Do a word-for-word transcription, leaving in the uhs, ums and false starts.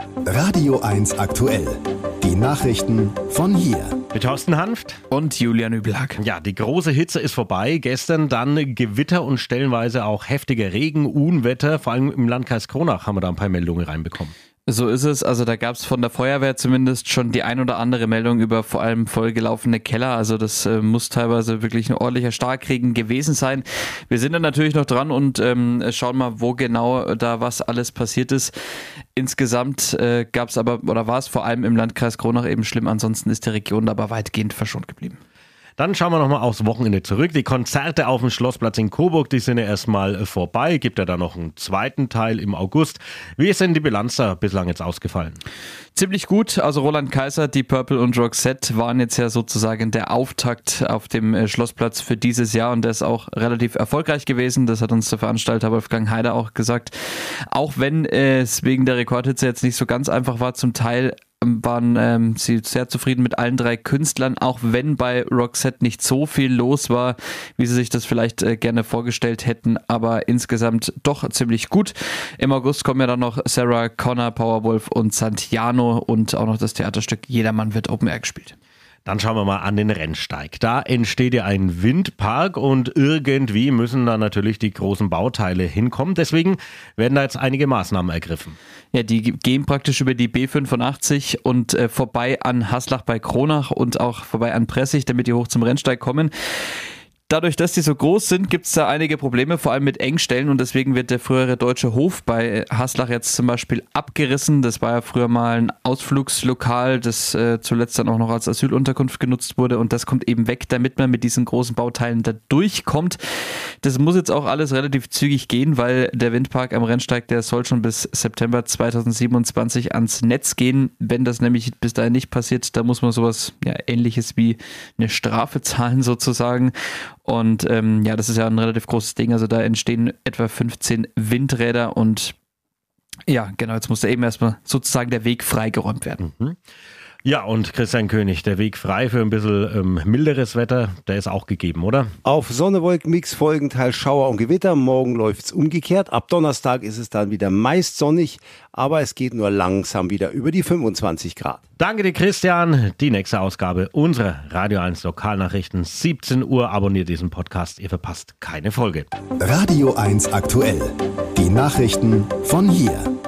Radio eins aktuell. Die Nachrichten von hier. Mit Thorsten Hanft und Julian Übelhack. Ja, die große Hitze ist vorbei. Gestern dann Gewitter und stellenweise auch heftiger Regen, Unwetter. Vor allem im Landkreis Kronach haben wir da ein paar Meldungen reinbekommen. So ist es. Also da gab es von der Feuerwehr zumindest schon die ein oder andere Meldung über vor allem vollgelaufene Keller. Also das äh, muss teilweise wirklich ein ordentlicher Starkregen gewesen sein. Wir sind dann natürlich noch dran und ähm, schauen mal, wo genau da was alles passiert ist. Insgesamt äh, gab es aber, oder war es vor allem im Landkreis Kronach eben schlimm. Ansonsten ist die Region aber weitgehend verschont geblieben. Dann schauen wir nochmal aufs Wochenende zurück. Die Konzerte auf dem Schlossplatz in Coburg, die sind ja erstmal vorbei. Gibt ja da noch einen zweiten Teil im August. Wie ist denn die Bilanz da bislang jetzt ausgefallen? Ziemlich gut. Also Roland Kaiser, Deep Purple und Roxette waren jetzt ja sozusagen der Auftakt auf dem Schlossplatz für dieses Jahr und der ist auch relativ erfolgreich gewesen. Das hat uns der Veranstalter Wolfgang Heider auch gesagt. Auch wenn es wegen der Rekordhitze jetzt nicht so ganz einfach war, zum Teil waren ähm, sie sehr zufrieden mit allen drei Künstlern, auch wenn bei Roxette nicht so viel los war, wie sie sich das vielleicht äh, gerne vorgestellt hätten, aber insgesamt doch ziemlich gut. Im August kommen ja dann noch Sarah Connor, Powerwolf und Santiano und auch noch das Theaterstück Jedermann wird Open Air gespielt. Dann schauen wir mal an den Rennsteig. Da entsteht ja ein Windpark und irgendwie müssen da natürlich die großen Bauteile hinkommen. Deswegen werden da jetzt einige Maßnahmen ergriffen. Ja, die gehen praktisch über die B fünfundachtzig und äh, vorbei an Haslach bei Kronach und auch vorbei an Pressig, damit die hoch zum Rennsteig kommen. Dadurch, dass die so groß sind, gibt es da einige Probleme, vor allem mit Engstellen und deswegen wird der frühere Deutsche Hof bei Haslach jetzt zum Beispiel abgerissen. Das war ja früher mal ein Ausflugslokal, das äh, zuletzt dann auch noch als Asylunterkunft genutzt wurde und das kommt eben weg, damit man mit diesen großen Bauteilen da durchkommt. Das muss jetzt auch alles relativ zügig gehen, weil der Windpark am Rennsteig, der soll schon bis September zweitausendsiebenundzwanzig ans Netz gehen. Wenn das nämlich bis dahin nicht passiert, da muss man sowas ja, Ähnliches wie eine Strafe zahlen sozusagen. Und ähm, ja, das ist ja ein relativ großes Ding. Also da entstehen etwa fünfzehn Windräder und ja, genau, jetzt muss da eben erstmal sozusagen der Weg freigeräumt werden. Mhm. Ja, und Christian König, der Weg frei für ein bisschen ähm, milderes Wetter, der ist auch gegeben, oder? Auf Sonne-Wolken-Mix folgen teils Schauer und Gewitter. Morgen läuft's umgekehrt. Ab Donnerstag ist es dann wieder meist sonnig, aber es geht nur langsam wieder über die fünfundzwanzig Grad. Danke dir, Christian. Die nächste Ausgabe unserer Radio eins Lokalnachrichten, siebzehn Uhr. Abonniert diesen Podcast, ihr verpasst keine Folge. Radio eins aktuell. Die Nachrichten von hier.